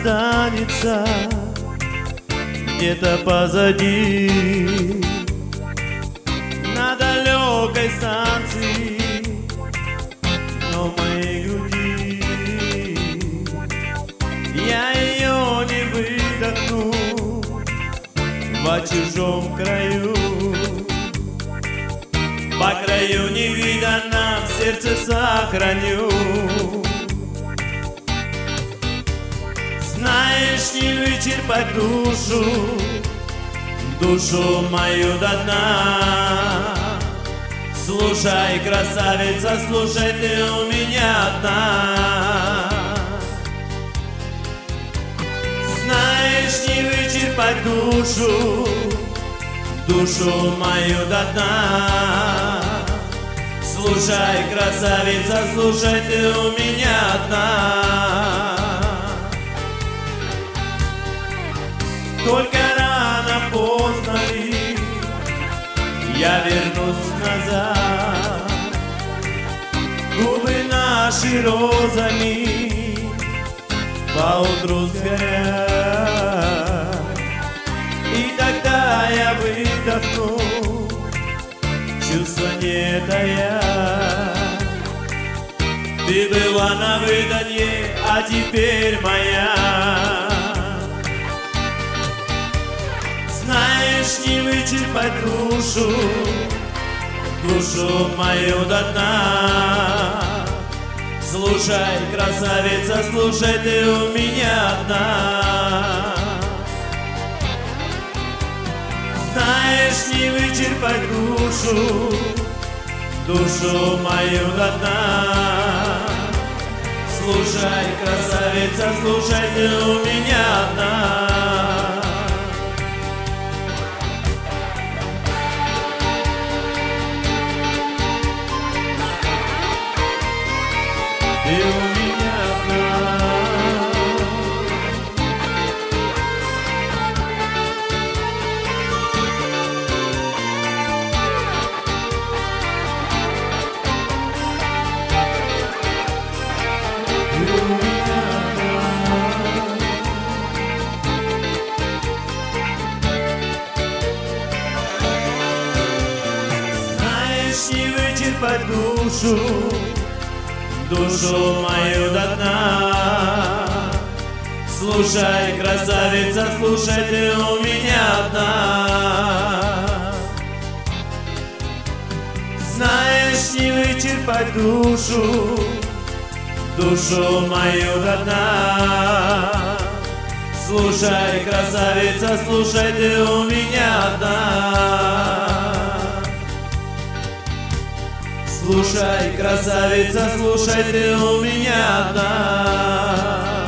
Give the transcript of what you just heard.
останется где-то позади, на далекой станции, но в моей груди я ее не выдохну во чужом краю. По краю невиданном в сердце сохраню. Знаешь, не вычерпать душу мою до дна. Слушай, красавица, слушай, ты у меня одна. Знаешь, не вычерпать душу мою до дна. Слушай, красавица, слушай, ты у меня одна. Только рано, поздно ли я вернусь назад. Губы наши розами поутру сгорят, и тогда я выдохну, чувства не тая. Ты была на выданье, а теперь моя. Знаешь, не вычерпать душу мою до дна. Слушай, красавица, слушай, ты у меня одна. Знаешь, не вычерпать душу мою до дна. Слушай, красавица, слушай, ты у меня одна. Ты у меня одна. Знаешь, не вычерпать душу мою до дна. Слушай, красавица, слушай, ты у меня одна. Знаешь, не вычерпать душу мою до дна. Слушай, красавица, слушай, ты у меня одна. Слушай, красавица, слушай, ты у меня одна.